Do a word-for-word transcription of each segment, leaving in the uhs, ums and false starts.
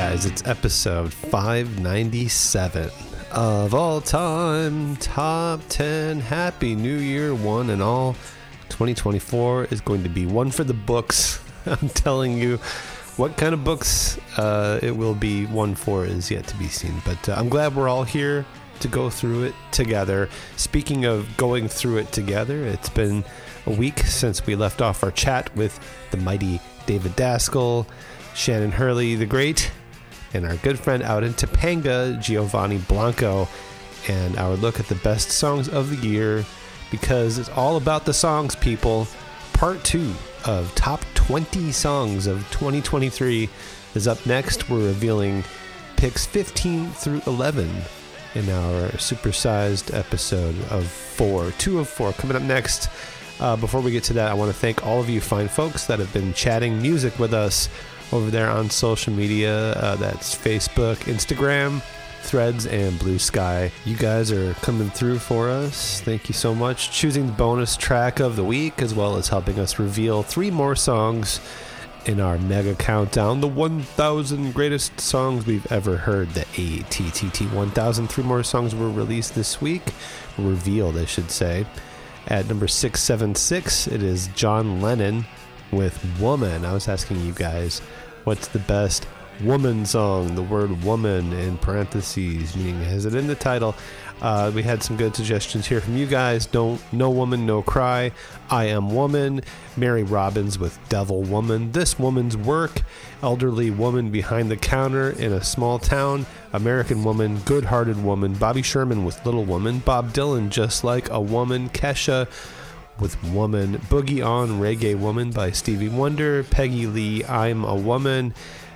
guys, it's episode five ninety-seven of all time top ten. Happy New Year, one and all. twenty twenty-four is going to be one for the books. I'm telling you, what kind of books uh, it will be one for is yet to be seen. But uh, I'm glad we're all here to go through it together. Speaking of going through it together, it's been a week since we left off our chat with the mighty David Daskal, Shannon Hurley the Great, and our good friend out in Topanga, Giovanni Blanco, and our look at the best songs of the year, because it's all about the songs, people. Part two of top twenty songs of twenty twenty-three is up next. We're revealing picks fifteen through eleven in our supersized episode of four. Two of four coming up next. Uh, before we get to that, I want to thank all of you fine folks that have been chatting music with us over there on social media. Uh, that's Facebook, Instagram, Threads, and Blue Sky. You guys are coming through for us. Thank you so much. Choosing the bonus track of the week, as well as helping us reveal three more songs in our mega countdown, the one thousand greatest songs we've ever heard, the A T T T one thousand. Three more songs were released this week, revealed, I should say. At number six seventy-six, it is John Lennon with Woman. I was asking you guys, what's the best woman song? The word woman in parentheses, meaning has it in the title. Uh, we had some good suggestions here from you guys. Don't No Woman, No Cry, I Am Woman, Mary Robbins with Devil Woman, This Woman's Work, Elderly Woman Behind the Counter in a Small Town, American Woman, Good-Hearted Woman, Bobby Sherman with Little Woman, Bob Dylan, Just Like a Woman, Kesha with Woman, Boogie On Reggae Woman by Stevie Wonder, Peggy Lee, I'm a Woman,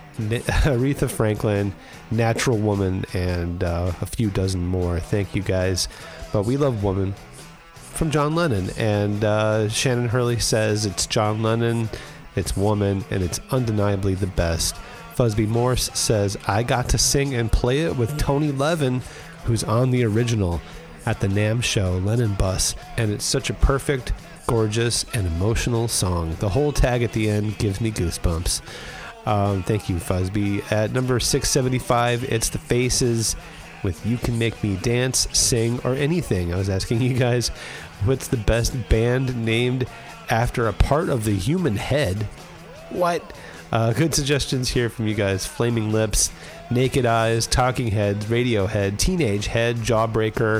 Aretha Franklin, Natural Woman, and uh, a few dozen more. Thank you guys. But we love Woman from John Lennon. And uh, Shannon Hurley says it's John Lennon, it's Woman, and it's undeniably the best. Fusby Morse says, I got to sing and play it with Tony Levin, who's on the original at the NAMM show, Lennon Bus, and it's such a perfect, gorgeous, and emotional song. The whole tag at the end gives me goosebumps. Um, thank you, Fusby. At number six seventy-five, it's The Faces with You Can Make Me Dance, Sing, or Anything. I was asking you guys, what's the best band named after a part of the human head? What? Uh, good suggestions here from you guys. Flaming Lips, Naked Eyes, Talking Heads, Radiohead, Teenage Head, Jawbreaker,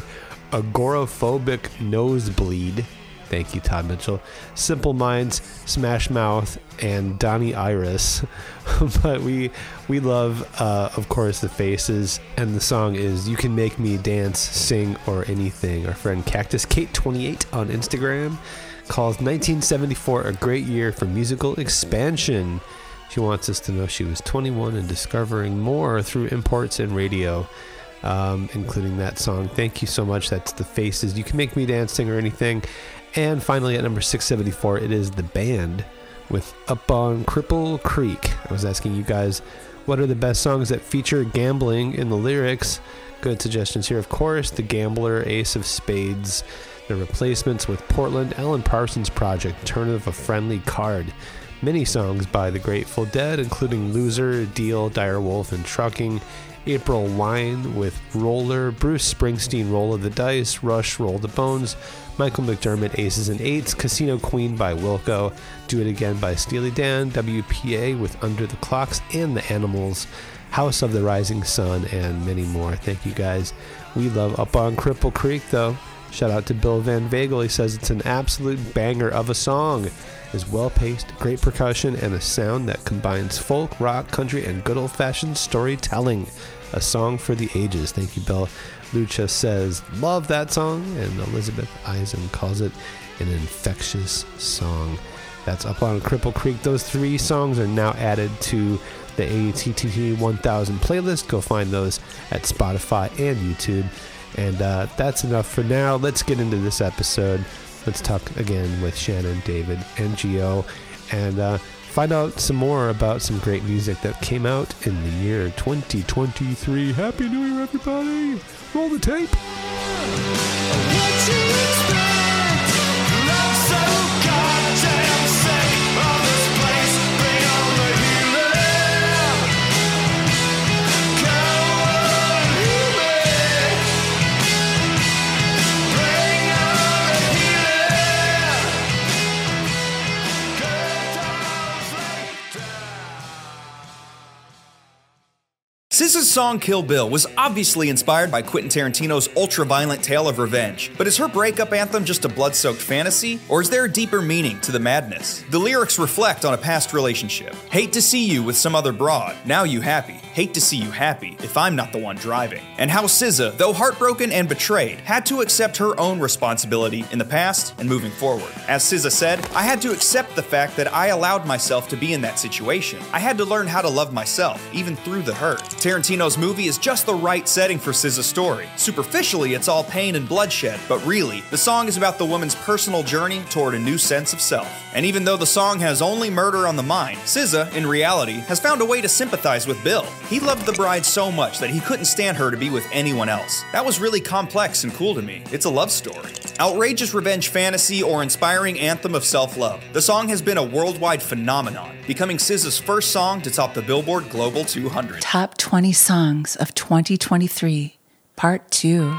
Agoraphobic Nosebleed. Thank you, Todd Mitchell. Simple Minds, Smash Mouth, and Donnie Iris. But we we love, uh, of course, The Faces, and the song is You Can Make Me Dance, Sing, or Anything. Our friend Cactus Kate twenty-eight on Instagram calls nineteen seventy-four a great year for musical expansion. She wants us to know she was twenty-one and discovering more through imports and radio, um, including that song. Thank you so much. That's The Faces. You Can Make Me Dance, Sing, or Anything. And finally, at number six seventy-four, it is The Band with Up on Cripple Creek. I was asking you guys, what are the best songs that feature gambling in the lyrics? Good suggestions here, of course. The Gambler, Ace of Spades, The Replacements with Portland, Alan Parsons Project, Turn of a Friendly Card. Many songs by the Grateful Dead, including Loser, Deal, Dire Wolf, and Trucking. April Wine with Roller, Bruce Springsteen, Roll of the Dice, Rush, Roll the Bones, Michael McDermott, Aces and Eights, Casino Queen by Wilco, Do It Again by Steely Dan, W P A with Under the Clocks and the Animals, House of the Rising Sun, and many more. Thank you guys. We love Up on Cripple Creek, though. Shout out to Bill Van Vagel. He says it's an absolute banger of a song. It's well-paced, great percussion, and a sound that combines folk, rock, country, and good old-fashioned storytelling. A song for the ages. Thank you, Bill. Lucha says, love that song, and Elizabeth Eisen calls it an infectious song. That's Up on Cripple Creek. Those three songs are now added to the A T T T one thousand playlist. Go find those at Spotify and YouTube. And uh, that's enough for now. Let's get into this episode. Let's talk again with Shannon, David, and Gio, and uh, find out some more about some great music that came out in the year twenty twenty-three. Happy New Year, everybody! Roll the tape! What you expect? Love so goddamn sick of this place. Bring on the healing. S Z A's song Kill Bill was obviously inspired by Quentin Tarantino's ultra-violent tale of revenge, but is her breakup anthem just a blood-soaked fantasy, or is there a deeper meaning to the madness? The lyrics reflect on a past relationship. Hate to see you with some other broad, now you happy. Hate to see you happy if I'm not the one driving. And how S Z A, though heartbroken and betrayed, had to accept her own responsibility in the past and moving forward. As S Z A said, I had to accept the fact that I allowed myself to be in that situation. I had to learn how to love myself, even through the hurt. Tarantino's movie is just the right setting for S Z A's story. Superficially, it's all pain and bloodshed, but really, the song is about the woman's personal journey toward a new sense of self. And even though the song has only murder on the mind, S Z A, in reality, has found a way to sympathize with Bill. He loved the bride so much that he couldn't stand her to be with anyone else. That was really complex and cool to me. It's a love story. Outrageous revenge fantasy or inspiring anthem of self-love, the song has been a worldwide phenomenon, becoming S Z A's first song to top the Billboard Global two hundred. Top twenty Songs of twenty twenty-three, Part two.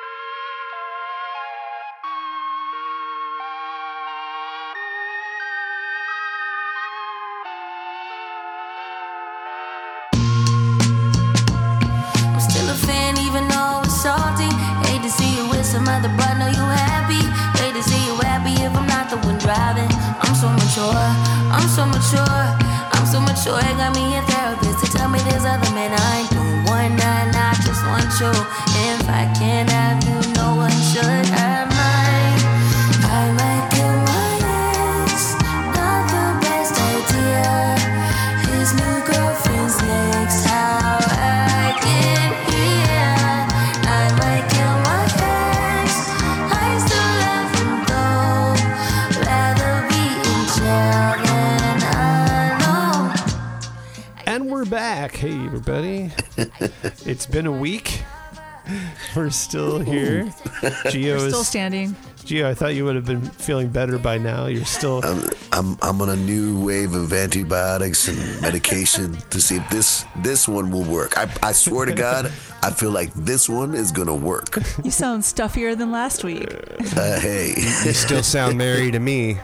I'm still a fan even though it's salty. Hate to see you with some other but know you happy. Hate to see you happy if I'm not the one driving. I'm so mature, I'm so mature, I'm so mature. It got me a therapist to tell me there's other men I ain't doing one night, I just want you. If I can't have you, no one should. I might, I might kill my ex. Not the best idea. His new girlfriend's next. How I get here. I might kill my ex. I still love him though. Rather be in jail than I know. And we're back. Hey, everybody. It's been a week. We're still here. Gio We're still is standing. Gio, I thought you would have been feeling better by now. You're still. I'm, I'm I'm on a new wave of antibiotics and medication to see if this this one will work. I, I swear to God, I feel like this one is gonna work. You sound stuffier than last week. Uh, hey, You still sound merry to me.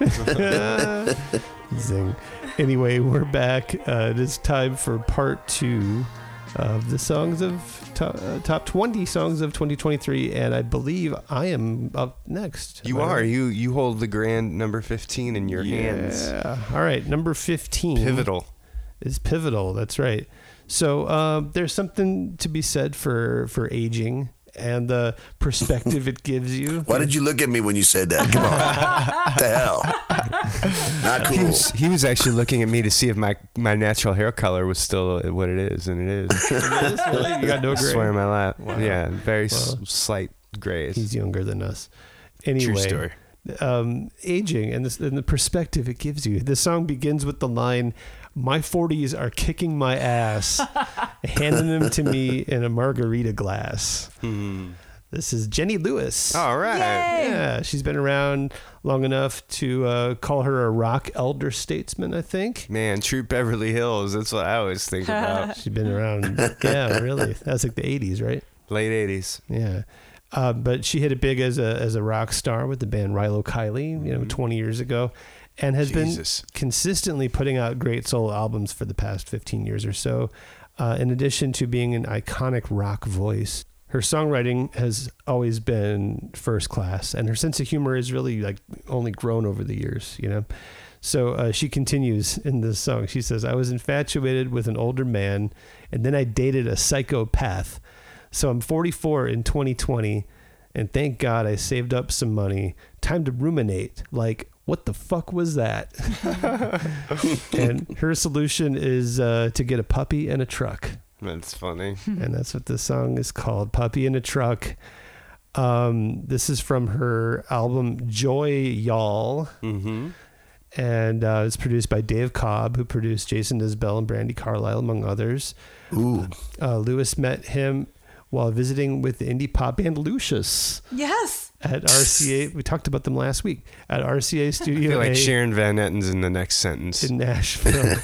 Zing. Anyway, we're back. Uh, it is time for part two of the songs of top, uh, top twenty songs of twenty twenty-three, and I believe I am up next. You Am I are. right? You you hold the grand number fifteen in your hands. Yeah. All right, number fifteen. Pivotal. Is pivotal. That's right. So uh, there's something to be said for for aging and the perspective it gives you. why did you look at me when you said that? Come on, what the hell? Not He cool. was, he was actually looking at me to see if my, my natural hair color was still what it is, and it is. Really? You got no I gray. swear on my lap. Wow. Yeah, very s- Well, slight grays. He's younger than us. Anyway, True story. Um, aging and, this, and the perspective it gives you. The song begins with the line, "My forties are kicking my ass," handing them to me in a margarita glass. Hmm. This is Jenny Lewis. All right. Yay! Yeah, she's been around long enough to uh, call her a rock elder statesman, I think. Man, true Beverly Hills. That's what I always think about. She's been around, yeah, really. That was like the eighties, right? Late eighties. Yeah. Uh, but she hit it big as a as a rock star with the band Rilo Kiley, you know, twenty years ago, and has Jesus. been consistently putting out great solo albums for the past fifteen years or so. Uh, in addition to being an iconic rock voice, her songwriting has always been first class, and her sense of humor has really like only grown over the years, you know. So uh, she continues in this song. She says, "I was infatuated with an older man, and then I dated a psychopath. So I'm forty-four in twenty twenty, and thank God I saved up some money. Time to ruminate. Like, what the fuck was that?" And her solution is uh, to get a puppy and a truck. That's funny. And that's what the song is called, Puppy and a Truck. Um, this is from her album Joy Y'all. Mm-hmm. And uh, it's produced by Dave Cobb, who produced Jason Isbell and Brandy Carlisle, among others. Ooh, Uh, Lewis met him while visiting with the indie pop band Lucius Yes. at R C A. We talked about them last week at R C A I Studio feel like A Sharon Van Etten's in the next sentence. in Nashville.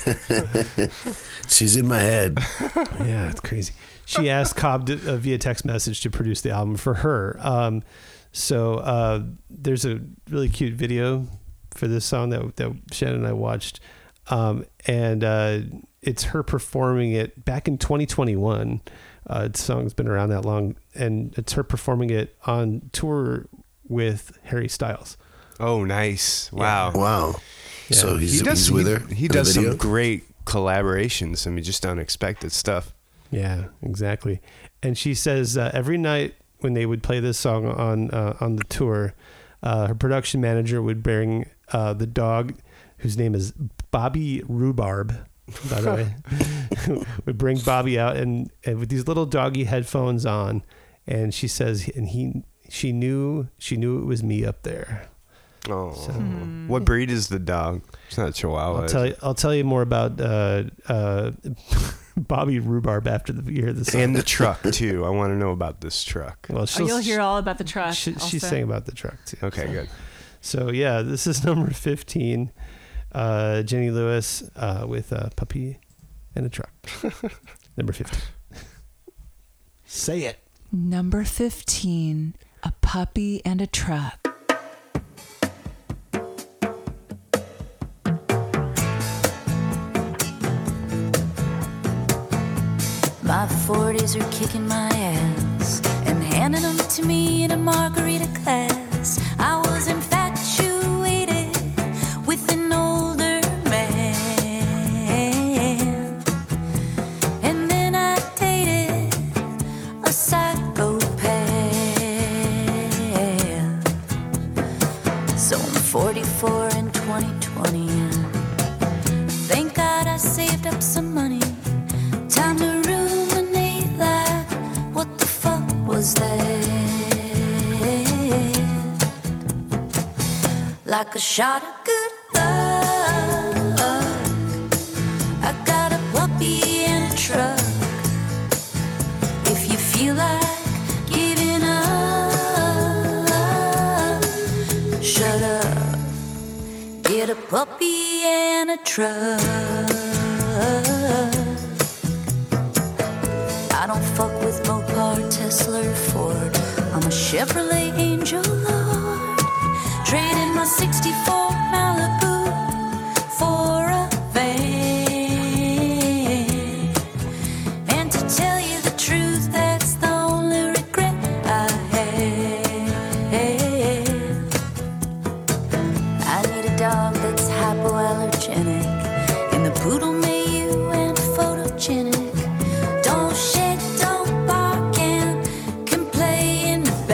she's in my head. Yeah, it's crazy. She asked Cobb to, uh, via text message to produce the album for her. Um, so uh, there's a really cute video for this song that that Shannon and I watched. Um, and uh, it's her performing it back in twenty twenty-one. Uh, the song's been around that long, and it's her performing it on tour with Harry Styles. Oh, nice! Wow, Wow. Yeah. So he's, he does he's with he, her. He in the does some video? great collaborations. I mean, just unexpected stuff. Yeah, exactly. And she says uh, every night when they would play this song on uh, on the tour, uh, her production manager would bring uh, the dog, whose name is Bobby Rhubarb, by the way, would bring Bobby out and, and with these little doggy headphones on, and she says, and he she knew she knew it was me up there. Oh, So- what breed is the dog? It's not a Chihuahua. I'll is tell it? you. I'll tell you more about uh, uh, Bobby Rhubarb after the you hear the song. And the truck too. I want to know about this truck. Well, Oh, she'll- you'll hear all about the truck. She, she's also. saying about the truck too. Okay, good. So yeah, this is number fifteen. Uh, Jenny Lewis uh, with a puppy and a truck. Number fifteen. Say it. Number fifteen, a puppy and a truck. My forties are kicking my ass and handing them to me in a margarita glass. I was infatuated with an older man, and then I dated a psychopath. So I'm forty-four in twenty twenty, and thank God I saved up some money. Time to ruminate like, what the fuck was that? Like a shot of good luck, I got a puppy and a truck. If you feel like giving up, shut up, get a puppy and a truck. I don't fuck with Mopar, Tesla, or Ford. I'm a Chevrolet Angel Lord. Trading my sixty-four Malibu for a van. And to tell you the truth, that's the only regret I have. I need a dog that's hypoallergenic, and the poodle Mayu and photogenic. Don't shake, don't bark, and can play in the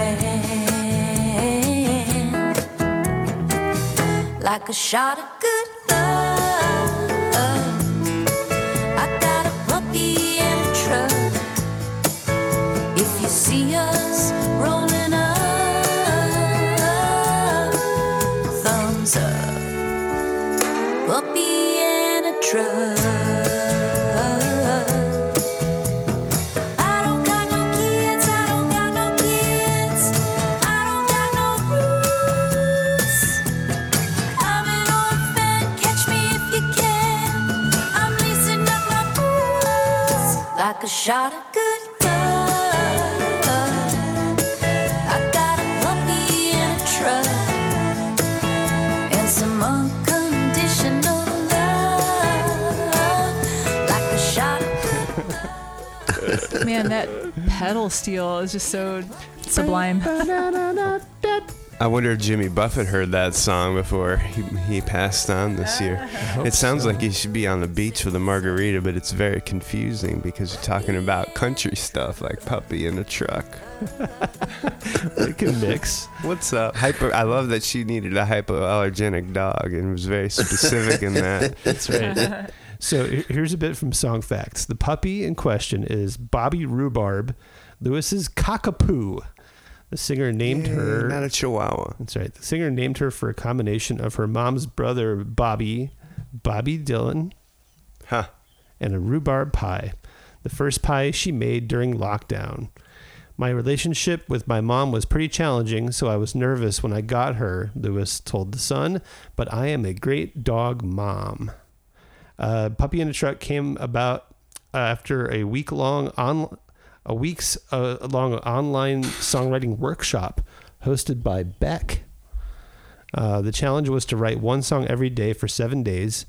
band. Like a shot of good luck, I got a puppy and a truck. If you see us rolling up, thumbs up, puppy and a truck. I don't got no kids, I don't got no kids, I don't got no roots. I'm an orphan, catch me if you can. I'm lacing up my boots like a shot of good luck. I got a puppy and a truck and some unconditional love, like a shot of good luck. Man, that pedal steel is just so sublime. I wonder if Jimmy Buffett heard that song before he, he passed on this year. It sounds like he should be on the beach with a margarita, but it's very confusing because you're talking about country stuff like puppy in a truck. They can mix. What's up? Hyper. I love that she needed a hypoallergenic dog and was very specific in that. That's right. So he- here's a bit from Song Facts. The puppy in question is Bobby Rhubarb, Lewis's cockapoo. The singer named Yay, her. not a Chihuahua. That's right. The singer named her for a combination of her mom's brother, Bobby, Bobby Dylan, Huh. and a rhubarb pie. The first pie she made during lockdown. My relationship with my mom was pretty challenging, so I was nervous when I got her, Lewis told The Sun, but I am a great dog mom. Uh, Puppy in a Truck came about uh, after a week-long on a week's uh, long online songwriting workshop hosted by Beck. Uh, the challenge was to write one song every day for seven days.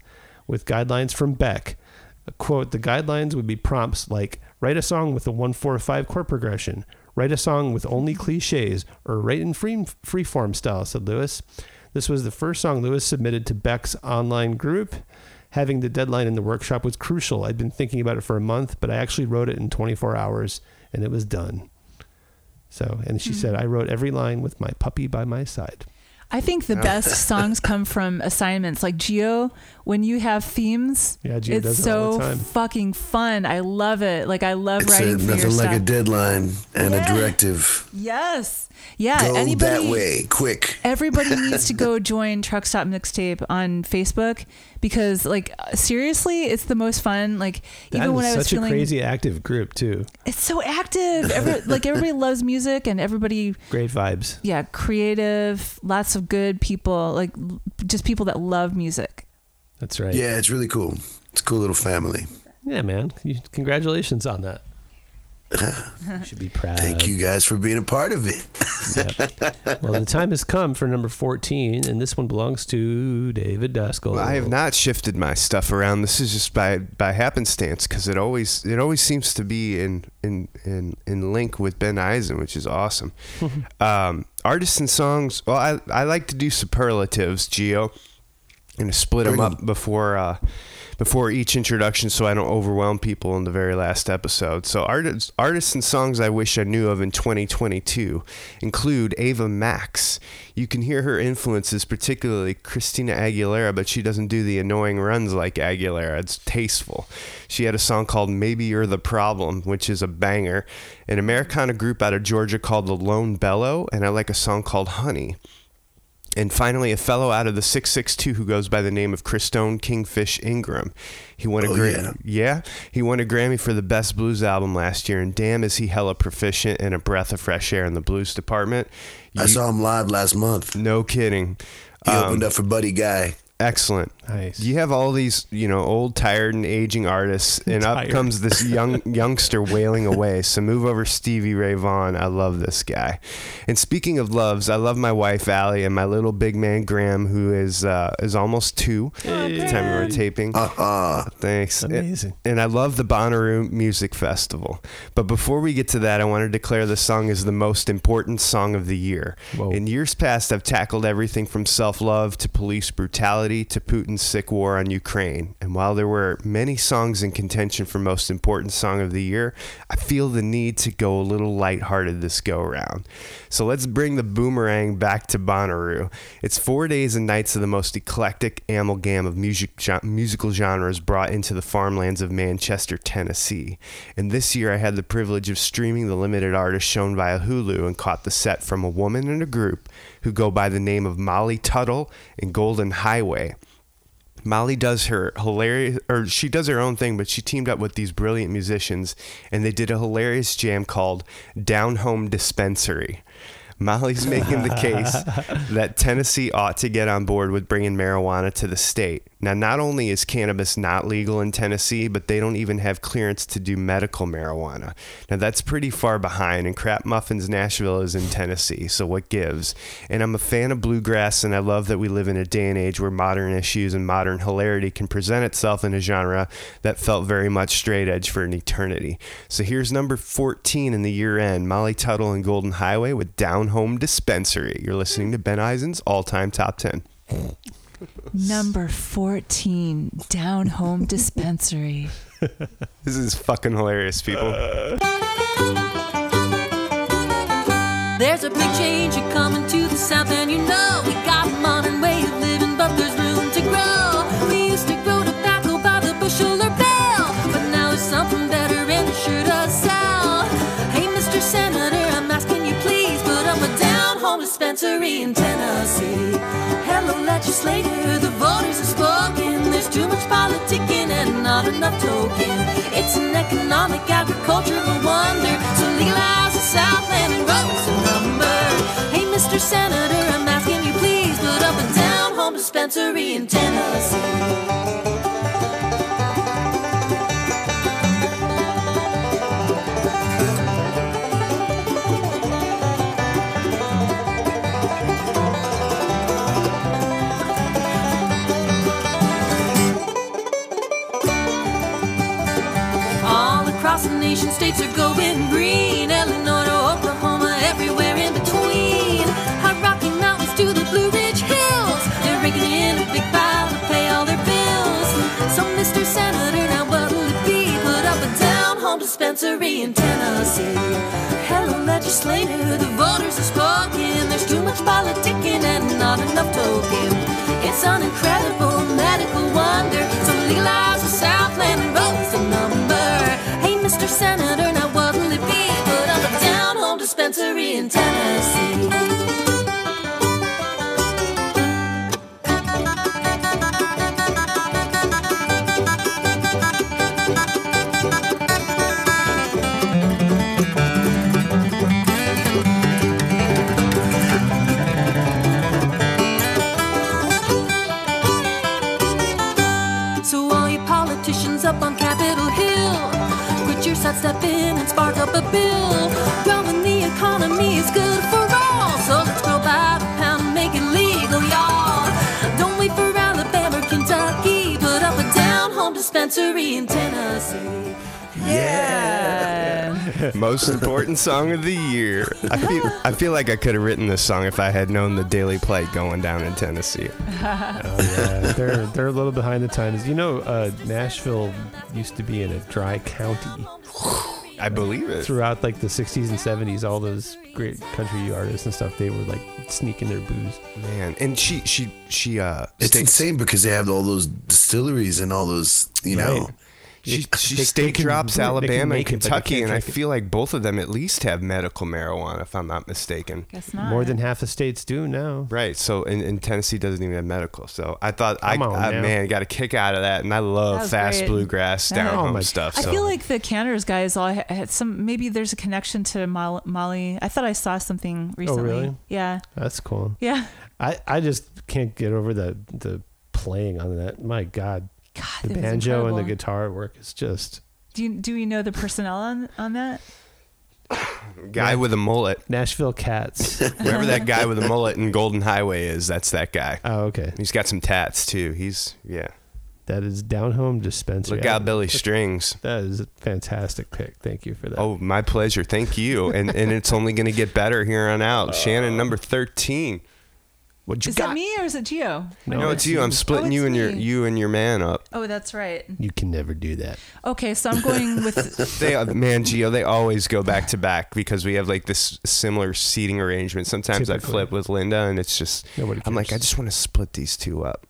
with guidelines from Beck. Quote, the guidelines would be prompts like write a song with a one four five chord progression, write a song with only cliches, or write in free freeform style, said Lewis. This was the first song Lewis submitted to Beck's online group. Having the deadline in the workshop was crucial. I'd been thinking about it for a month, but I actually wrote it in twenty-four hours, and it was done. So, and she mm-hmm. said, I wrote every line with my puppy by my side. I think the best songs come from assignments. Like Gio, when you have themes, yeah, Gio it's does it so all the time. fucking fun. I love it. Like I love it's writing a, for your nothing stuff. like a deadline and yeah. a directive. Yes. Yeah. Go anybody, that way, quick. Everybody needs to go join Truck Stop Mixtape on Facebook because, like, seriously, it's the most fun. Like, that even when I was such feeling a crazy active group too. It's so active. Every, like everybody loves music and everybody. Great vibes. Yeah, creative. Lots of good people. Like just people that love music. That's right. Yeah, it's really cool. It's a cool little family. Yeah, man. Congratulations on that. You should be proud. Thank you guys for being a part of it. Yep. Well, the time has come for number fourteen, and this one belongs to David Duskel. Well, I have not shifted my stuff around. This is just by by happenstance because it always it always seems to be in in in, in link with Ben Eisen, which is awesome. um, artists and songs. Well, I I like to do superlatives, Gio, and to split them up before. Uh, Before each introduction, so I don't overwhelm people in the very last episode. So artists, artists and songs I wish I knew of in twenty twenty-two include Ava Max. You can hear her influences, particularly Christina Aguilera, but she doesn't do the annoying runs like Aguilera. It's tasteful. She had a song called Maybe You're the Problem, which is a banger. An Americana group out of Georgia called The Lone Bellow, and I like a song called Honey. And finally, a fellow out of the six six two who goes by the name of Christone Kingfish Ingram. He won a oh, Gra- yeah. yeah, he won a Grammy for the best blues album last year, and damn is he hella proficient and a breath of fresh air in the blues department. You, I saw him live last month. No kidding. He um, opened up for Buddy Guy. Excellent. Nice. You have all these, you know, old, tired, and aging artists, and up Tired. comes this young youngster wailing away. So move over Stevie Ray Vaughan. I love this guy. And speaking of loves, I love my wife Allie and my little big man Graham, who is uh, is almost two at the time we were taping. Uh-uh. Thanks. Amazing. And, and I love the Bonnaroo Music Festival. But before we get to that, I want to declare the song is the most important song of the year. Whoa. In years past, I've tackled everything from self-love to police brutality to Putin's sick war on Ukraine. And while there were many songs in contention for most important song of the year, I feel the need to go a little lighthearted this go around. So let's bring the boomerang back to Bonnaroo. It's four days and nights of the most eclectic amalgam of music, musical genres brought into the farmlands of Manchester, Tennessee. And this year I had the privilege of streaming the limited artist shown via Hulu and caught the set from a woman in a group who go by the name of Molly Tuttle and Golden Highway. Molly does her hilarious, or she does her own thing, but she teamed up with these brilliant musicians, and they did a hilarious jam called Down Home Dispensary. Molly's making the case that Tennessee ought to get on board with bringing marijuana to the state. Now, not only is cannabis not legal in Tennessee, but they don't even have clearance to do medical marijuana. Now, that's pretty far behind, and Crap Muffins Nashville is in Tennessee, so what gives? And I'm a fan of bluegrass, and I love that we live in a day and age where modern issues and modern hilarity can present itself in a genre that felt very much straight edge for an eternity. So here's number fourteen in the year end, Molly Tuttle and Golden Highway with Down Home Dispensary. You're listening to Ben Eisen's all-time top ten. Number fourteen, Down Home Dispensary. This is fucking hilarious, people. There's a big change coming to the south, and you know we got a modern way of living, but there's room to grow. We used to grow tobacco by the bushel or bale, but now there's something better and it sure does sell. Hey, Mister Senator, I'm asking you please put up a down home dispensary in Tennessee. Hello, legislator, the voters have spoken. There's too much politicking and not enough token. It's an economic, agricultural wonder, so legalize the Southland and grow some lumber. Hey, Mister Senator, I'm asking you please put up a down home dispensary in Tennessee. across the nation, states are going green. Illinois to Oklahoma, everywhere in between. High Rocky Mountains to the Blue Ridge Hills, they're raking in a big pile to pay all their bills. So Mister Senator, now what'll it be? Put up a down-home dispensary in Tennessee. Hello, legislator, the voters have spoken. There's too much politicking and not enough token. It's an incredible medical wonder. So legalize the Southland and roll's the number. Hey, Mister Senator, now what'll it be? Put up a down-home dispensary in Tennessee. Up on Capitol Hill, put your sidestep in and spark up a bill. Growing the economy is good for all, so let's grow by the pound and make it legal, y'all. Don't wait for Alabama or Kentucky, put up a down-home dispensary in Tennessee. Yeah. Most important song of the year. I feel I feel like I could have written this song if I had known the Daily Plague going down in Tennessee. Oh, yeah, they're they're a little behind the times. You know, uh, Nashville used to be in a dry county. I believe it. Throughout like the sixties and seventies, all those great country artists and stuff, they were like sneaking their booze. Man, and she she she uh It's stayed, insane because they have all those distilleries and all those, you know. Right. she she They- state they can- drops they can Alabama and make it, but they Kentucky, can't and I drink it. feel like both of them at least have medical marijuana, if I'm not mistaken. Guess not. More than half the states do now. Right. So, and, and Tennessee doesn't even have medical. So I thought, I, Come on I now. man, got a kick out of that, and I That love was fast great. bluegrass Yeah. down Oh home my- stuff. I So. feel like the Canners guys all ha- had some. Maybe there's a connection to Mol- Molly. I thought I saw something recently. really? Yeah. That's cool. Yeah. I, I just can't get over the the playing on that. My God, God, the that was banjo and the incredible. guitar work is just Do you, do we know the personnel on on that? guy with a mullet. Nashville Cats. Whoever that guy with a mullet in Golden Highway is, that's that guy. Oh, okay. He's got some tats too. He's yeah. That is Down Home Dispensary. Look out, Billy Strings. That is a fantastic pick. Thank you for that. Oh, my pleasure. Thank you. And and it's only going to get better here on out. Shannon, number thirteen. What you Is got? it me or is it Gio? No, it's you. I'm splitting Oh, you it's and your me. you and your man up. Oh, that's right. You can never do that. Okay, so I'm going with. They uh, man, Gio, they always go back to back because we have like this similar seating arrangement. Sometimes I Typically. flip with Linda, and it's just Nobody I'm like, cares. I just want to split these two up.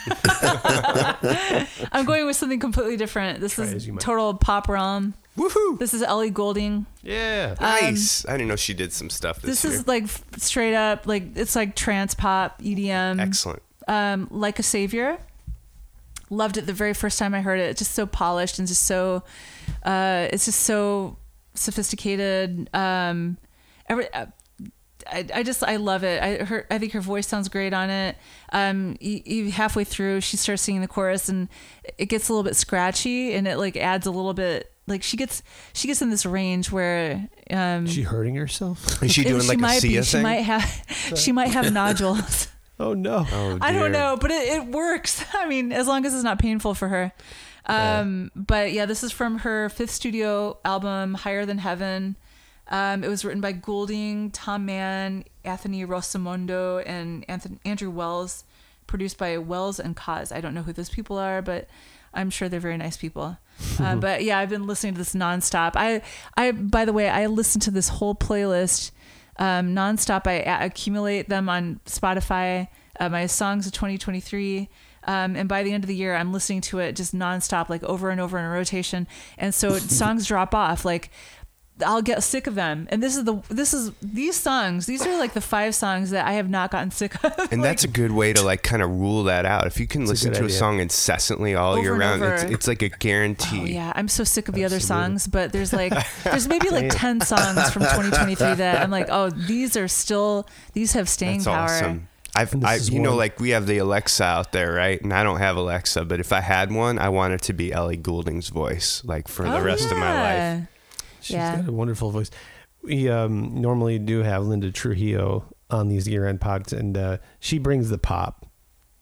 I'm going with something completely different. This Try is as you might. total pop realm. Woohoo! This is Ellie Goulding. Yeah. Nice. I didn't know she did some stuff this, This year. is like f- straight up, like it's like trance pop, E D M. Excellent. Um, Like a Savior. Loved it the very first time I heard it. It's just so polished and just so, uh, it's just so sophisticated. Um, every, uh, I, I just I love it. I her I think her voice sounds great on it. Um, you, you halfway through she starts singing the chorus and it gets a little bit scratchy and it like adds a little bit like she gets she gets in this range where um Is she hurting herself? Is she it- doing she like a might Sia be, she thing? might have she might have nodules. Oh no. Oh, I don't dear. know, but it, it works. I mean, as long as it's not painful for her. Um, But yeah, this is from her fifth studio album, Higher Than Heaven. Um, it was written by Goulding, Tom Mann, Anthony Rosamondo, and Anthony, Andrew Wells. Produced by Wells and Cause. I don't know who those people are, but I'm sure they're very nice people. Uh, but yeah, I've been listening to this nonstop. I, I, by the way, I listened to this whole playlist um, nonstop. I a- accumulate them on Spotify. Uh, my songs of twenty twenty-three. Um, and by the end of the year, I'm listening to it just nonstop, like over and over in a rotation. And so songs drop off. Like I'll get sick of them. And this is the this is these songs. These are like the five songs that I have not gotten sick of. And that's a good way to like kind of rule that out. If you can It's a listen good to a idea. song incessantly all Over year and round, it's, over. it's like a guarantee. Oh yeah, I'm so sick of the other Absolutely. songs, but there's like there's maybe like ten songs from twenty twenty-three that I'm like, oh, these are still these have staying That's power. awesome. I've, And this I, is you know, one. like we have the Alexa out there, right? And I don't have Alexa, but if I had one, I want it to be Ellie Goulding's voice, like for the Oh, rest of my yeah. life. She's Yeah. got a wonderful voice. We um, normally do have Linda Trujillo on these year-end pods, and uh, she brings the pop.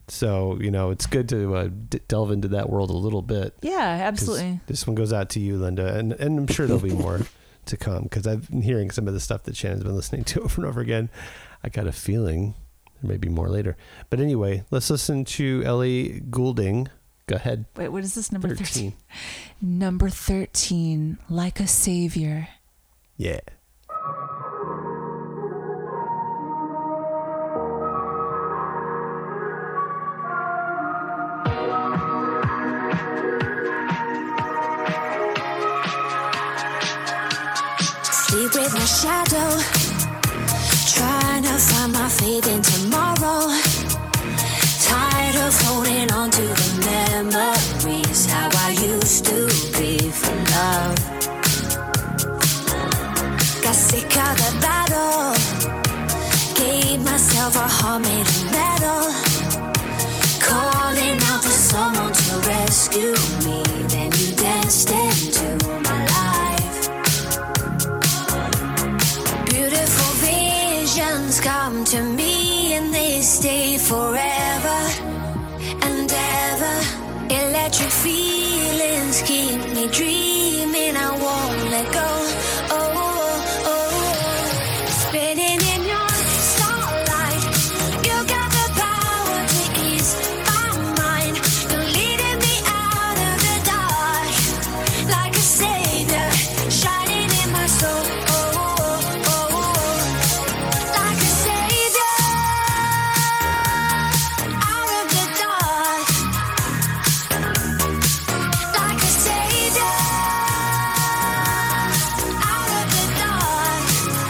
So, you know, it's good to uh, d- delve into that world a little bit. Yeah, absolutely. This one goes out to you, Linda, and, and I'm sure there'll be more to come because I've been hearing some of the stuff that Shannon's been listening to over and over again. I got a feeling there may be more later. But anyway, let's listen to Ellie Goulding. Go ahead. Wait, what is this number thirteen? thirteen. Number thirteen, Like a Savior. Yeah. Sleep with my shadow, trying to find my faith in tomorrow. Tired of holding on to the memories, how I used to be for love. Got sick of the battle, gave myself a heart made of metal. Calling out for someone to rescue me, then you danced into my life. Beautiful visions come to me and they stay forever and ever. Electric feelings keep me dreaming, I won't let go. Oh, oh, oh. Spinning in your starlight, you got the power to ease my mind. You're leading me out of the dark, like a savior, shining in my soul. Oh, oh, oh, oh. Like a savior, out of the dark. Like a savior, out of the dark.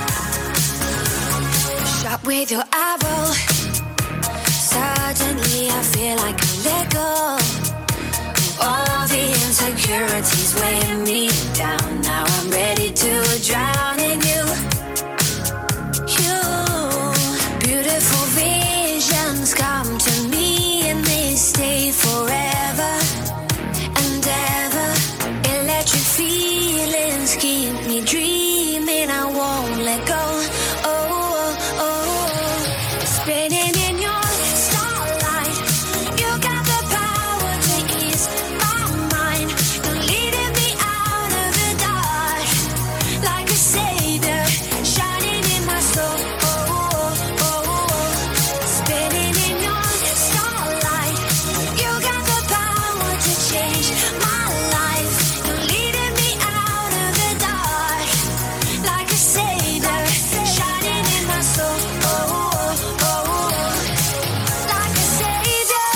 Shot with your arrow, suddenly I feel like I let go. All the insecurities weighing me down. Now I'm ready to drown in you. You, beautiful visions come to me and they stay forever and ever. Electric feelings keep me dreaming, I won't let go. Oh, oh, oh. Spinning in your starlight, you got the power to ease my mind. You're leading me out of the dark, like a savior, shining in my soul. Oh, oh, oh, oh. Spinning in your starlight, you got the power to change my life. You're leading me out of the dark, like a savior, shining in my soul. Oh, oh, oh, oh. Like a savior,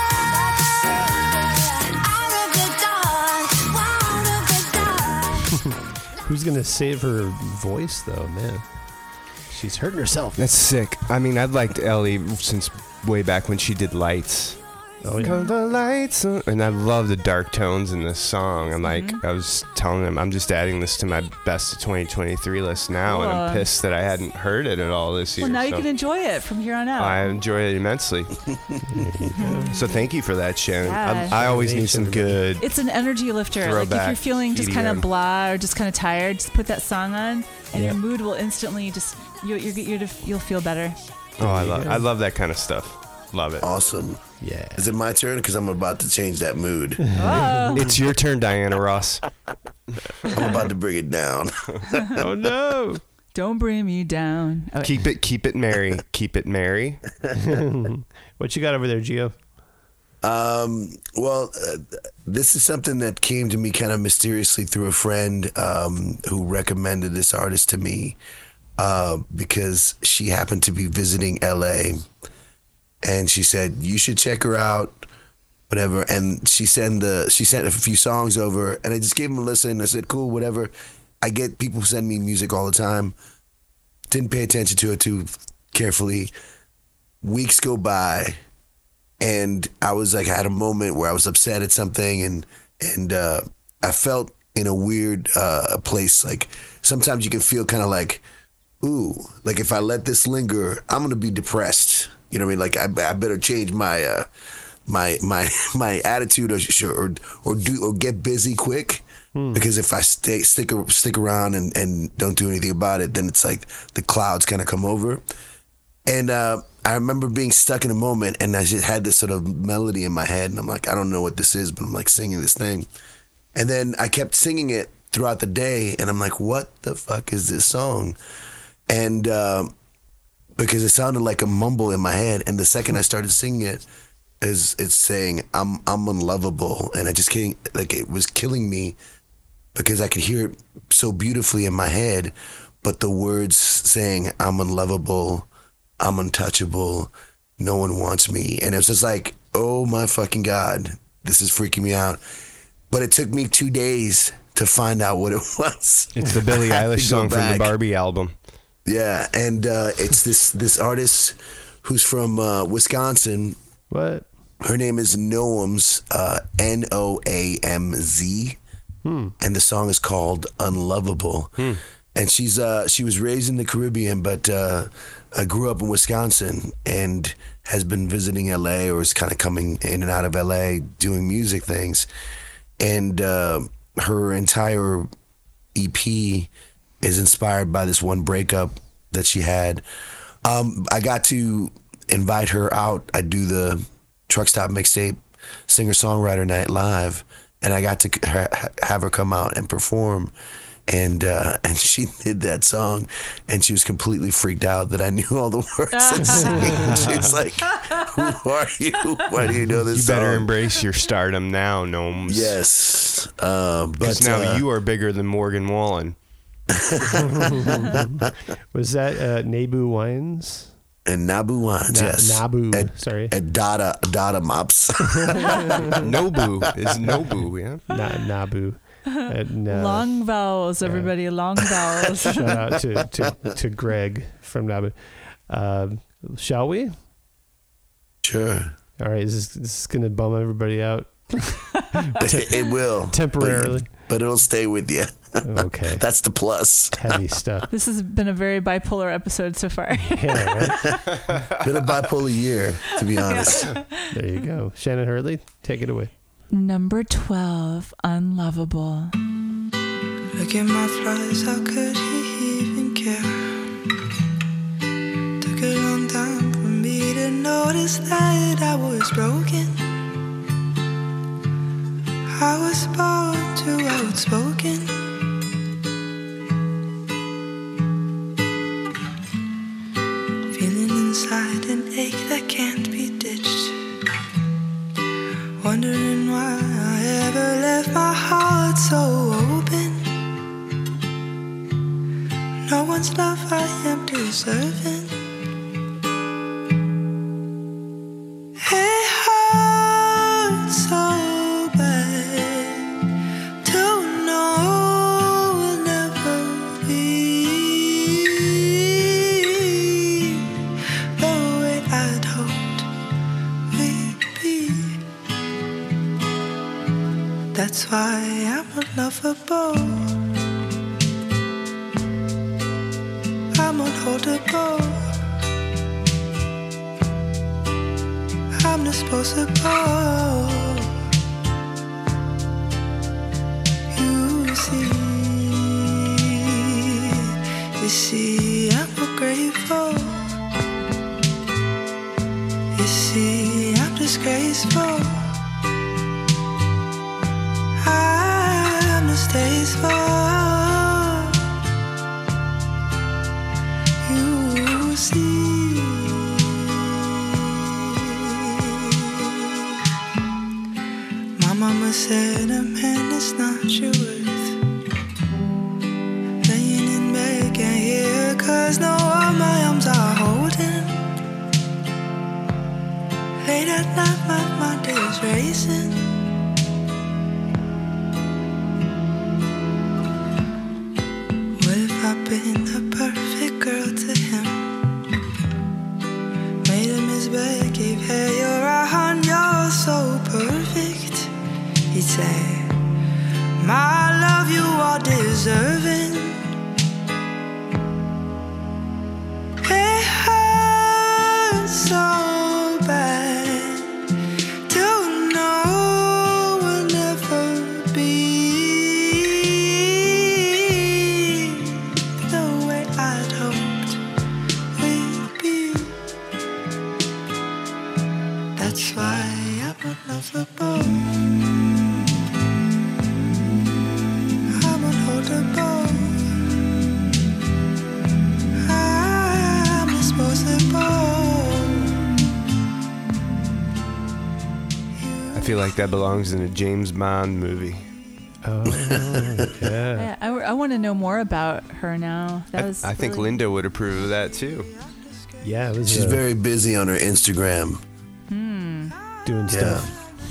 out of the dark, out of the dark. Who's going to save her voice, though, man? She's hurting herself. That's sick. I mean, I'd liked Ellie since way back when she did Lights. Oh, yeah. Come the lights on. And I love the dark tones in this song. I'm like, Mm-hmm. I was telling them, I'm just adding this to my best of twenty twenty-three list now, and I'm Cool. pissed that I hadn't heard it at all this year. Well, now you so can enjoy it from here on out. I enjoy it immensely. So thank you for that, Shannon. Yeah. I, I always need some good. It's an energy lifter. Like if Throwback you're feeling just kind E D of M. blah or just kind of tired, just put that song on, and Yeah. your mood will instantly just you you you you'll feel better. Oh, I love, I love that kind of stuff. Love it. Awesome. Yeah. Is it my turn? Because I'm about to change that mood. It's your turn, Diana Ross. I'm about to bring it down. Oh no! Don't bring me down. Oh, Keep it, keep it merry, keep it merry. What you got over there, Gio? Um, well, uh, this is something that came to me kind of mysteriously through a friend um, who recommended this artist to me uh, because she happened to be visiting L A and she said you should check her out, whatever. And she sent the she sent a few songs over, and I just gave them a listen. I said, cool, whatever. I get people who send me music all the time. Didn't pay attention to it too carefully. Weeks go by. And I was like, I had a moment where I was upset at something, and and uh, I felt in a weird uh, place. Like sometimes you can feel kind of like, ooh, like if I let this linger, I'm gonna be depressed. You know what I mean? Like I, I better change my uh, my my my attitude, or or or do or get busy quick. Hmm. Because if I stay stick stick around and, and don't do anything about it, then it's like the clouds kind of come over. And uh, I remember being stuck in a moment, and I just had this sort of melody in my head, and I'm like, I don't know what this is, but I'm like singing this thing. And then I kept singing it throughout the day, and I'm like, what the fuck is this song? And uh, because it sounded like a mumble in my head, and the second I started singing it, is it's saying I'm I'm unlovable, and I just can't, like, it was killing me because I could hear it so beautifully in my head, but the words saying I'm unlovable, I'm untouchable, no one wants me, and it was just like, oh my fucking God, this is freaking me out. But it took me two days to find out what it was. It's the Billie I had to Eilish go song from the back. Barbie album. Yeah, and uh, it's this this artist who's from uh, Wisconsin. What? Her name is Noamz, uh, N O A M Z, Hmm. and the song is called "Unlovable." Hmm. And she's uh, she was raised in the Caribbean, but uh, I grew up in Wisconsin and has been visiting L A, or is kind of coming in and out of L A doing music things. And uh, her entire E P is inspired by this one breakup that she had. Um, I got to invite her out. I do the Truck Stop Mixtape Singer-Songwriter Night live, and I got to ha- have her come out and perform. And uh, and she did that song, and she was completely freaked out that I knew all the words and singing. She was like, "Who are you? Why do you know this You song?" better embrace your stardom now, Gnomes. Yes, uh, but Because now uh, you are bigger than Morgan Wallen. Was that uh, Nabu Wines? and Nabu Wines, Na- yes, Nabu, at, sorry. at Dada Dada Mops. Nobu is Nobu, yeah. Na- Nabu. And, uh, Long vowels, everybody. Long vowels. shout out to, to, to Greg from Nabu. Um, shall we? Sure, All right. Is this, this is going to bum everybody out it, it will temporarily. but, but it'll stay with you. Okay. That's the plus. Heavy stuff. This has been a very bipolar episode so far. Yeah, right? Been a bipolar year, to be honest. There you go. Shannon Hurley, take it away. Number twelve, Unlovable. Look at my flaws, how could he even care? Took a long time for me to notice that I was broken. I was born too outspoken. Feeling inside an ache that can't be ditched. Wondering why I ever left my heart so open. No one's love I am deserving. It hurts so bad to know we'll never be the way I'd hoped we'd be. That's why I'm unlovable. I'm unholdable. I'm disposable. You see, you see, I'm ungrateful. You see, I'm disgraceful. I'm distasteful. You see, my mama said a man is not your worth. Laying in bed can't hear, cause no of my arms are holding. Late at night my mind is racing. What if I've been the perfect girl to him? Made him his bed, gave hair, you're a hun, you're so perfect. He'd say, my love, you are deserving. It hurts so bad to know we'll never be the way I'd hoped we'd be. feel like that belongs in a James Bond movie. Oh, yeah. I, I, I want to know more about her now. That I, was I think really- Linda would approve of that too. Yeah, it was She's uh, very busy on her Instagram. doing stuff.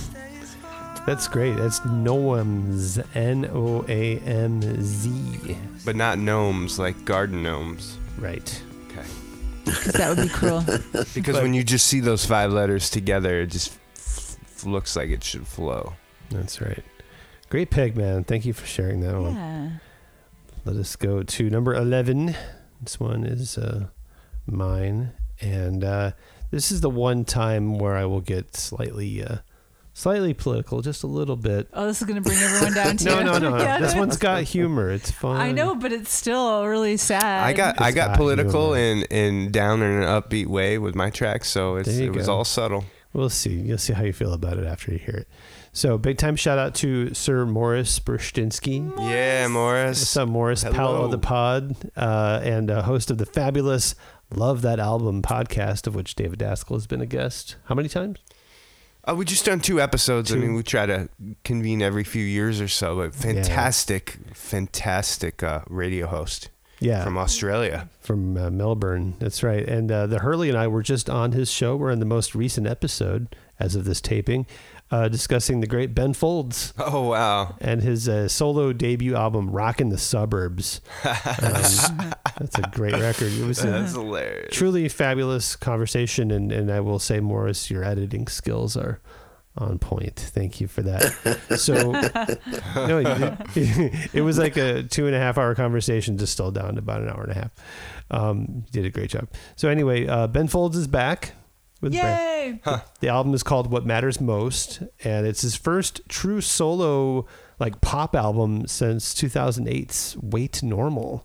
That's great. That's Noamz, N O A M Z. But not gnomes, like garden gnomes. Right. Okay. 'Cause that would be cruel. Because when you just see those five letters together, it just f- f- looks like it should flow. That's right. Great pick, man. Thank you for sharing that one. Yeah. Let us go to number eleven. This one is uh, mine. And uh, this is the one time where I will get slightly uh, slightly political, just a little bit. Oh, this is going to bring everyone down too. No, no, no. Yeah, This one's got humor. It's fun. I know, but it's still really sad. I got I It's got got political humor. and, and down in an upbeat way with my tracks, so it's, There you it was go. all subtle. We'll see. You'll see how you feel about it after you hear it. So, big time shout out to Sir Morris Bursztynski. Yeah, Morris. What's up, Morris? Hello. Pal of the pod uh, and uh, host of the fabulous Love That Album podcast, of which David Daskell has been a guest. How many times? Uh, we just done two episodes. Two. I mean, we try to convene every few years or so. But fantastic, fantastic uh, radio host. Yeah. From Australia. From uh, Melbourne. That's right. And uh, the Hurley and I were just on his show. We're in the most recent episode, as of this taping, uh, discussing the great Ben Folds. Oh, wow. And his uh, solo debut album, Rockin' the Suburbs. Um, that's a great record. It was a That's hilarious. truly fabulous conversation. And, and I will say, Morris, your editing skills are on point. Thank you for that. So, no, it, it was like a two and a half hour conversation, distilled down to about an hour and a half. Um, you did a great job. So anyway, uh, Ben Folds is back. With Yay! Brand- The album is called What Matters Most, and it's his first true solo like pop album since two thousand eight's Wait Normal.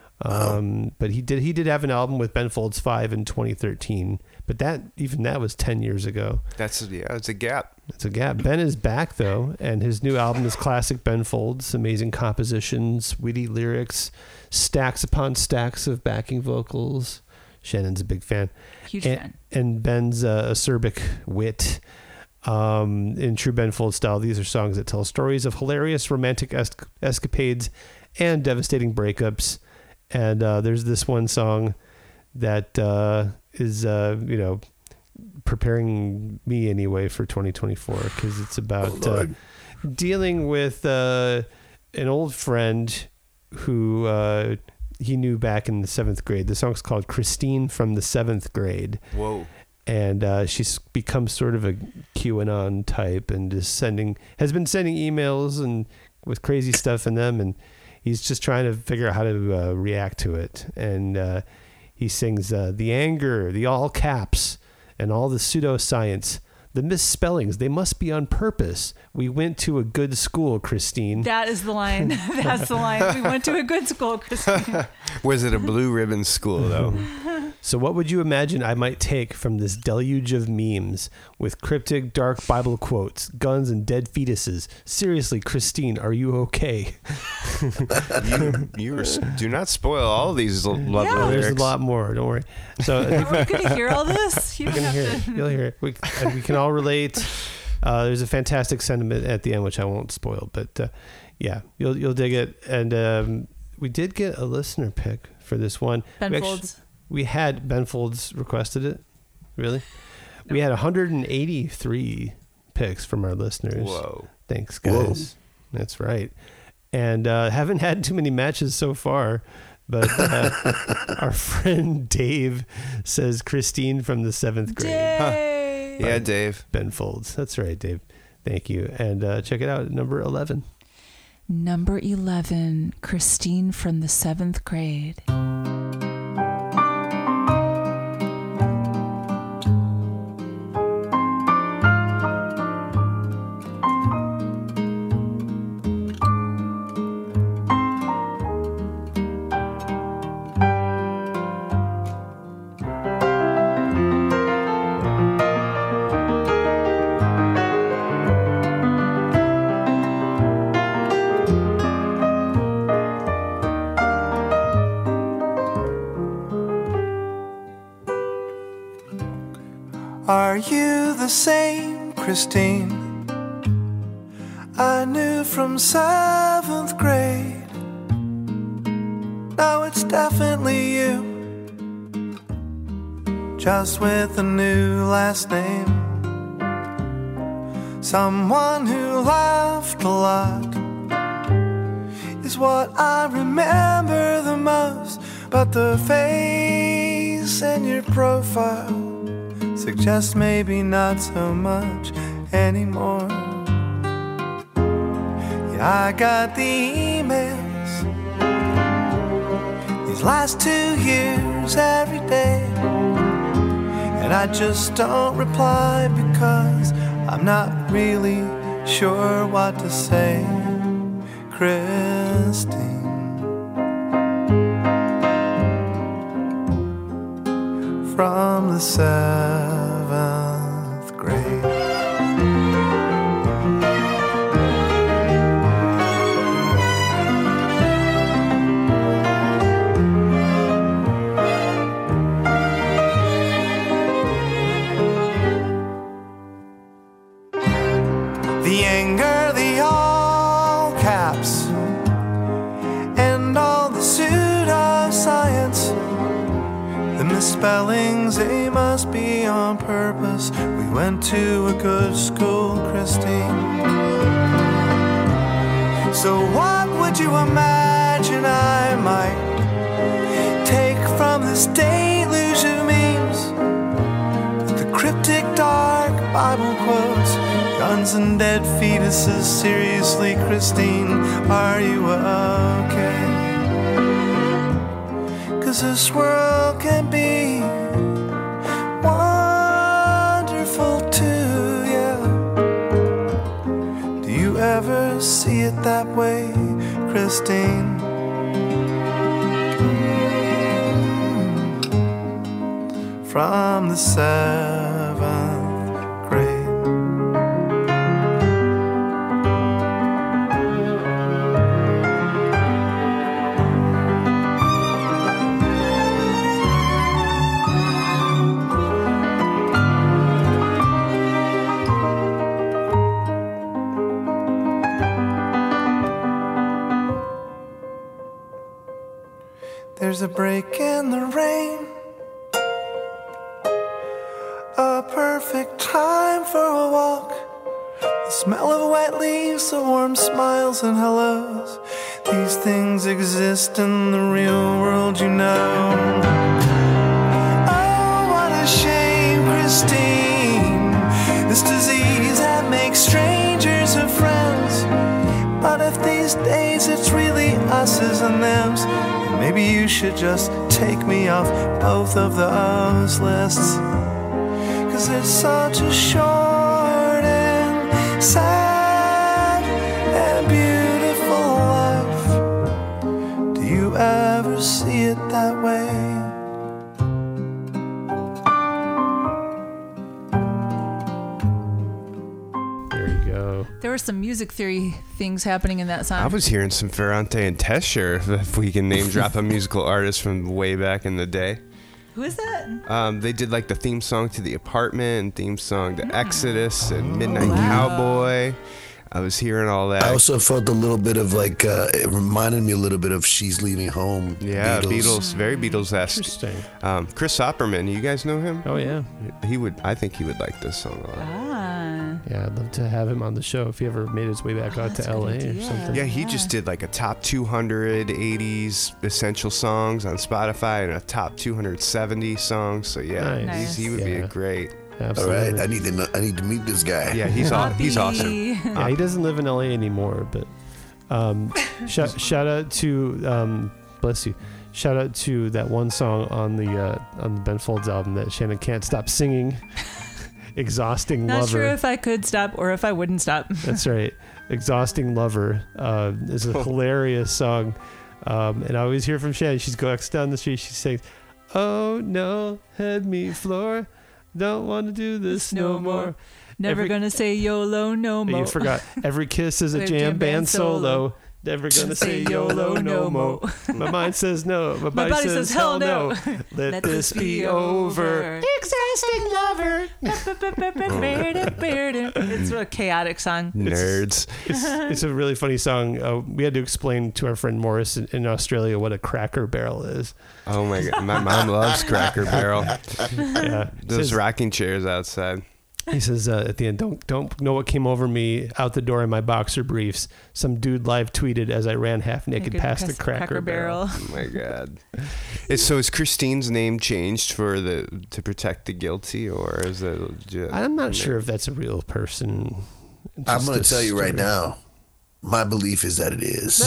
Um, but he did he did have an album with Ben Folds five in twenty thirteen, but that even that was ten years ago. That's yeah, it's a gap. It's a gap. Ben is back though, and his new album is classic Ben Folds. Amazing compositions, witty lyrics, stacks upon stacks of backing vocals. Shannon's a big fan. Huge and, fan. And Ben's uh, acerbic wit. Um, in true Ben Folds style, these are songs that tell stories of hilarious romantic es- escapades and devastating breakups. And uh, there's this one song that uh, is, uh, you know, preparing me anyway for twenty twenty-four, because it's about Oh, uh, Lord. dealing with uh, an old friend who uh, he knew back in the seventh grade. The song's called Christine from the Seventh Grade. Whoa. And uh, she's become sort of a QAnon type and is sending, has been sending emails and with crazy stuff in them. And he's just trying to figure out how to uh, react to it. And uh, he sings uh, the anger, the all caps, and all the pseudoscience, the misspellings, they must be on purpose. We went to a good school, Christine. That is the line. That's the line. We went to a good school, Christine. Was it a blue ribbon school though? So what would you imagine I might take from this deluge of memes with cryptic, dark Bible quotes, guns, and dead fetuses? Seriously, Christine, are you okay? you you were, do not spoil all these l- lovely Yeah. There's lyrics. a lot more. Don't worry. So Are we going to hear all this? You You're don't gonna hear have it. to. You'll hear it. We, and we can all relate. Uh, there's a fantastic sentiment at the end, which I won't spoil, but uh, yeah, you'll you'll dig it. And um, we did get a listener pick for this one. Ben we actu- Folds. we had Ben Folds requested it. Really? We had one hundred eighty-three picks from our listeners. Whoa. Thanks, guys. That's right. And uh, haven't had too many matches so far. But uh, our friend Dave says Christine from the seventh grade. Yay! Yeah, Dave. Ben Folds. That's right, Dave. Thank you. And uh, check it out at number eleven. Number eleven, Christine from the seventh grade. Are you the same, Christine? I knew from seventh grade. Now it's definitely you, just with a new last name. Someone who laughed a lot is what I remember the most. But the face in your profile suggests maybe not so much anymore. Yeah, I got the emails these last two years every day, and I just don't reply because I'm not really sure what to say. Christine, from the seventh grade. The anger, the all caps, and all the pseudoscience, the misspellings, they must be on purpose. We went to a good school, Christine. So what would you imagine I might take from this deluge of memes? The cryptic dark Bible quotes, guns and dead fetuses. Seriously, Christine, are you okay? 'Cause this world can be wonderful too, yeah. Do you ever see it that way, Christine? From the seventh grade. There's a break in the rain, a perfect time for a walk. The smell of wet leaves, the warm smiles and hellos. These things exist in the real world, you know. Oh, what a shame, Christine, this disease that makes strangers of friends. But if these days it's really us's and them's, maybe you should just take me off both of those lists. 'Cause it's such a short and sad and beautiful life. Do you ever see it that way? There you go. There were some music theory things happening in that song. I was hearing some Ferrante and Tesher, if, if we can name drop a musical artist from way back in the day. Who is that? Um, they did like the theme song to The Apartment and theme song to Exodus and Midnight Cowboy. I was hearing all that. I also felt a little bit of like, uh, it reminded me a little bit of She's Leaving Home. Yeah, Beatles, Beatles very Beatles-esque. Interesting. Um, Chris Opperman, you guys know him? Oh, yeah. He would. I think he would like this song a lot. Ah. Yeah, I'd love to have him on the show if he ever made his way back Oh, out that's to a good L A or idea. something. Yeah, he Yeah. just did like a top two hundred eighties essential songs on Spotify and a top two hundred seventy songs. So yeah, Nice. he's, he would be Yeah. a great. All Absolutely. right, I need to know, I need to meet this guy. Yeah, he's aw- he's awesome. Yeah, he doesn't live in L A anymore, but um, sh- shout out to um, bless you. Shout out to that one song on the uh, on the Ben Folds album that Shannon can't stop singing. Exhausting Not Lover. sure if I could stop or if I wouldn't stop. That's right. Exhausting Lover uh, is a hilarious song. Um, and I always hear from Shannon. She goes down the street. She sings, "Oh no, head me floor. Don't want to do this no, No more." more. Never Every- gonna say YOLO no Hey, more. you forgot. Every kiss is a jam band solo. Never gonna say YOLO no more. My mind says no. My body, body says, says hell no. Let, this be over. Exactly. everlasting lover. It's a chaotic song. Nerds. It's, it's a really funny song. Uh, we had to explain to our friend Morris in, in Australia what a Cracker Barrel is. Oh my god, my mom loves Cracker Barrel. Yeah, Those says, rocking chairs outside. he says uh, at the end, don't don't know what came over me out the door in my boxer briefs. Some dude live tweeted as I ran half naked Naked past the past Cracker, Cracker Barrel. Barrel. Oh my god. Is, so is Christine's name changed for the to protect the guilty, or is it? Just, I'm not sure if that's a real person. It's I'm just going a to tell you right story. now. My belief is that it is.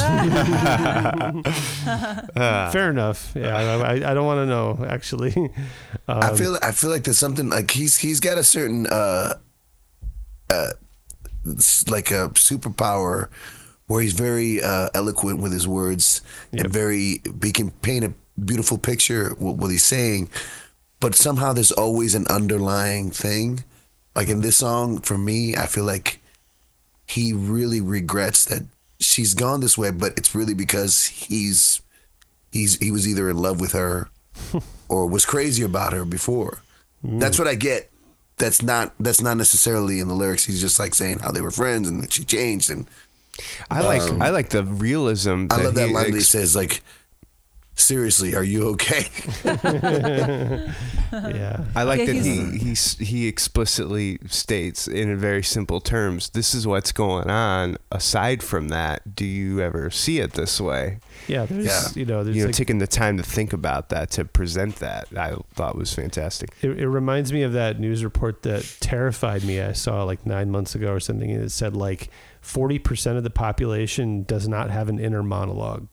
Fair enough. Yeah, I, I don't want to know actually. Um, I feel I feel like there's something like he's he's got a certain uh, uh, s- like a superpower where he's very uh, eloquent with his words Yep. and very he can paint a beautiful picture what, what he's saying, but somehow there's always an underlying thing. Like in this song, for me, I feel like he really regrets that she's gone this way, but it's really because he's he's he was either in love with her or was crazy about her before. Mm. That's what I get. That's not that's not necessarily in the lyrics. He's just like saying how they were friends and that she changed. And I like I like the realism. I love that he line that he ex- says like, "Seriously, are you okay?" yeah. I like Yeah, that he, he's- he s- he explicitly states in very simple terms, this is what's going on. Aside from that, do you ever see it this way? Yeah, there's Yeah. you know there's You know, like, taking the time to think about that, to present that, I thought was fantastic. it, it reminds me of that news report that terrified me. I saw like nine months ago or something, and it said like forty percent of the population does not have an inner monologue.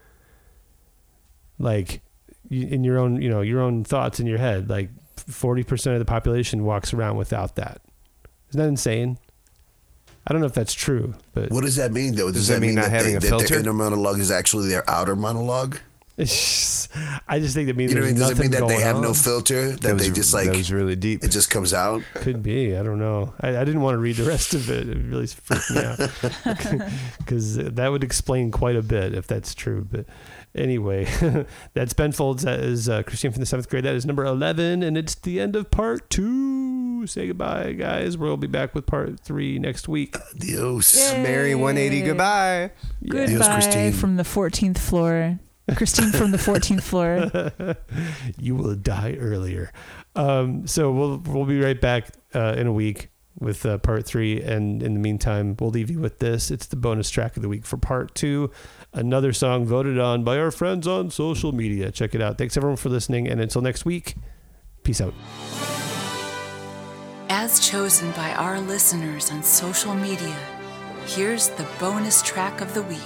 Like you, in your own, you know, your own thoughts in your head, like forty percent of the population walks around without that. Isn't that insane? I don't know if that's true, but What does that mean, though? Does that mean not having they, a that filter? their inner monologue is actually their outer monologue? it's just, I just think that means You know what I there's mean? Does it nothing mean that going they have on. no filter? That, was, they just like that was really deep. it just comes out? Could be. I don't know. I, I didn't want to read the rest of it. It really freaked me out because that would explain quite a bit if that's true. But anyway, that's Ben Folds. That is uh, Christine from the seventh grade. That is number eleven, and it's the end of part two. Say goodbye, guys. We'll be back with part three next week. Adios. Mary one eighty, goodbye. Adios, Goodbye Christine. from the fourteenth floor. Christine from the fourteenth floor. You will die earlier. Um, so we'll we'll be right back uh, in a week with uh, part three, and in the meantime, we'll leave you with this. It's the bonus track of the week for part two. Another song voted on by our friends on social media. Check it out. Thanks everyone for listening, and until next week, peace out. As chosen by our listeners on social media, here's the bonus track of the week.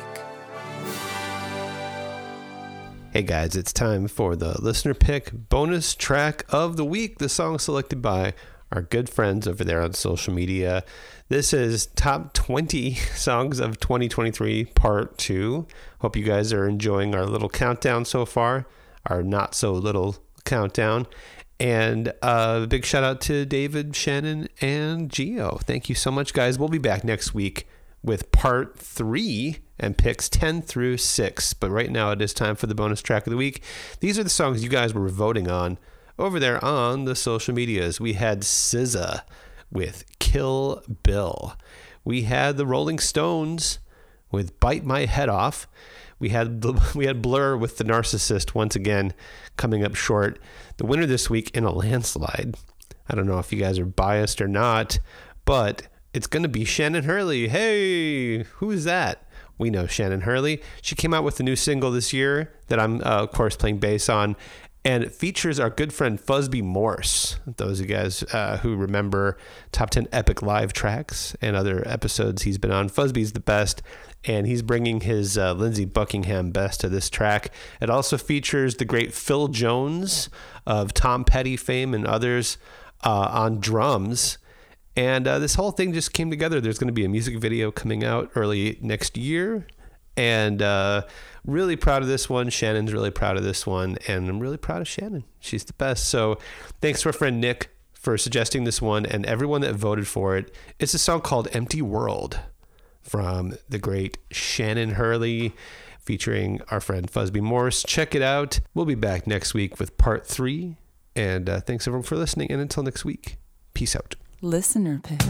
Hey guys, it's time for the listener pick bonus track of the week. The song selected by our good friends over there on social media. This is top twenty songs of twenty twenty-three part two. Hope you guys are enjoying our little countdown so far, our not so little countdown. And a uh, big shout out to David, Shannon, and Gio. Thank you so much, guys. We'll be back next week with part three and picks ten through six. But right now it is time for the bonus track of the week. These are the songs you guys were voting on over there on the social medias. We had S Z A with Kill Bill. We had the Rolling Stones with Bite My Head Off. We had we had Blur with The Narcissist once again coming up short. The winner this week in a landslide. I don't know if you guys are biased or not, but it's going to be Shannon Hurley. Hey, who is that? We know Shannon Hurley. She came out with a new single this year that I'm, uh, of course, playing bass on. And it features our good friend Fusby Morse. Those of you guys uh, who remember Top ten Epic Live tracks and other episodes he's been on, Fusby's the best. And he's bringing his uh, Lindsey Buckingham best to this track. It also features the great Phil Jones of Tom Petty fame and others uh, on drums. And uh, this whole thing just came together. There's going to be a music video coming out early next year. And uh, really proud of this one. Shannon's really proud of this one. And I'm really proud of Shannon. She's the best. So thanks to our friend Nick for suggesting this one and everyone that voted for it. It's a song called Empty World from the great Shannon Hurley featuring our friend Fusby Morse. Check it out. We'll be back next week with part three And uh, thanks everyone for listening. And until next week, peace out. Listener pick.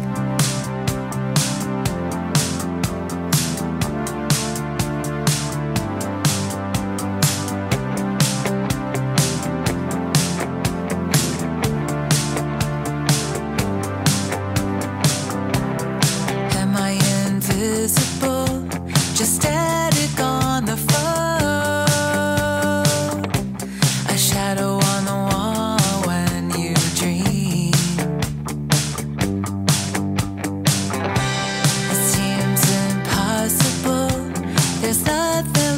Am I invisible? Just static on the phone. A shadow on the wall when you dream. It seems impossible. There's nothing